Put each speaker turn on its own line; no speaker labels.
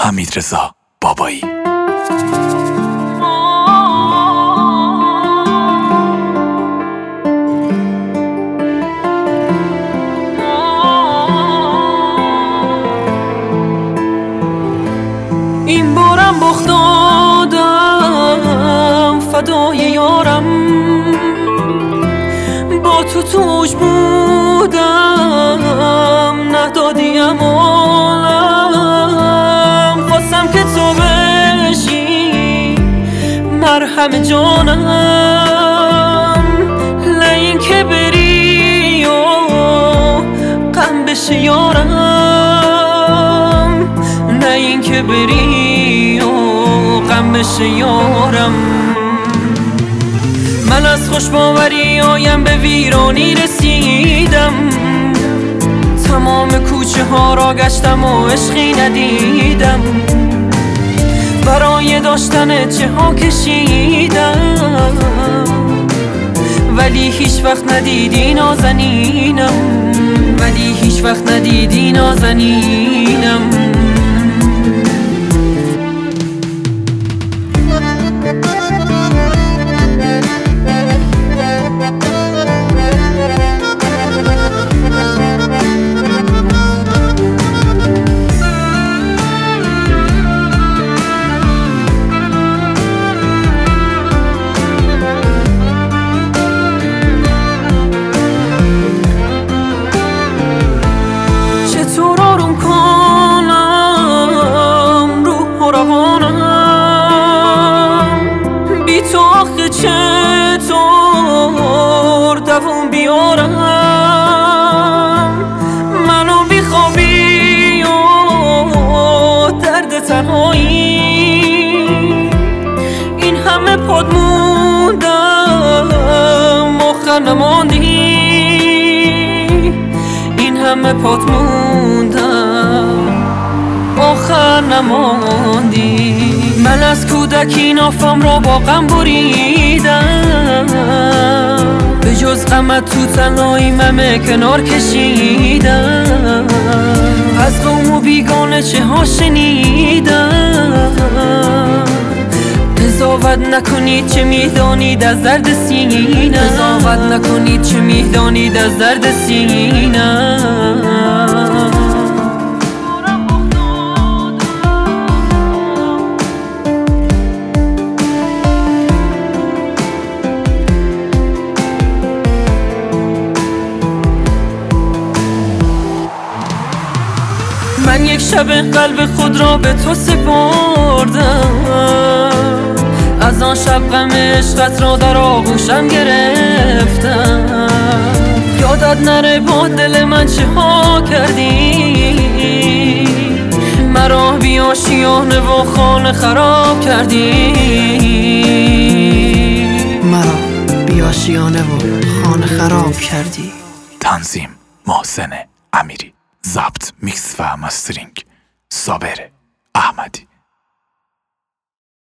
حمیدرضا بابایی.
این بارم بخت دادم فدای یارم، با تو توش بودم ندادیم عالم. خواستم که تو بشی مرهم جانم، نه این که بری و غم بشه یارم، نه این که بری و غم بشه یارم. من از خوشباوری آیم به ویرانی رسیدم، تمام کوچه ها را گشتم و عشقی ندیدم، برای داشتن چه ها کشیدم، ولی هیچ وقت ندیدی نازنینم، ولی هیچ وقت ندیدی نازنینم. تو آخه چطور دووم بیارم، منو بیخوابی و درد تنهایی، این همه پاد موندم آخر نماندی، این همه پاد موندم آخر نماندی. من از کودکی نافم را با غم بریدم، به جز غمت تو تنهایی ممه کنار کشیدم، از قوم و بیگانه چه ها شنیدم. قضاوت نکنید چه میدانید از درد سینم، قضاوت نکنید چه میدانید از درد سینم. من یک شب قلب خود را به تو سپردم، از آن شب غم عشقت را در آغوشم گرفتم. یادت نره با دل من چه ها کردی، مرا بی آشیانه و خانه خراب کردی،
مرا بی آشیانه و خانه خراب کردی.
تنظیم محسن امیری، ضبط میکس و مسترینگ صابر احمدی.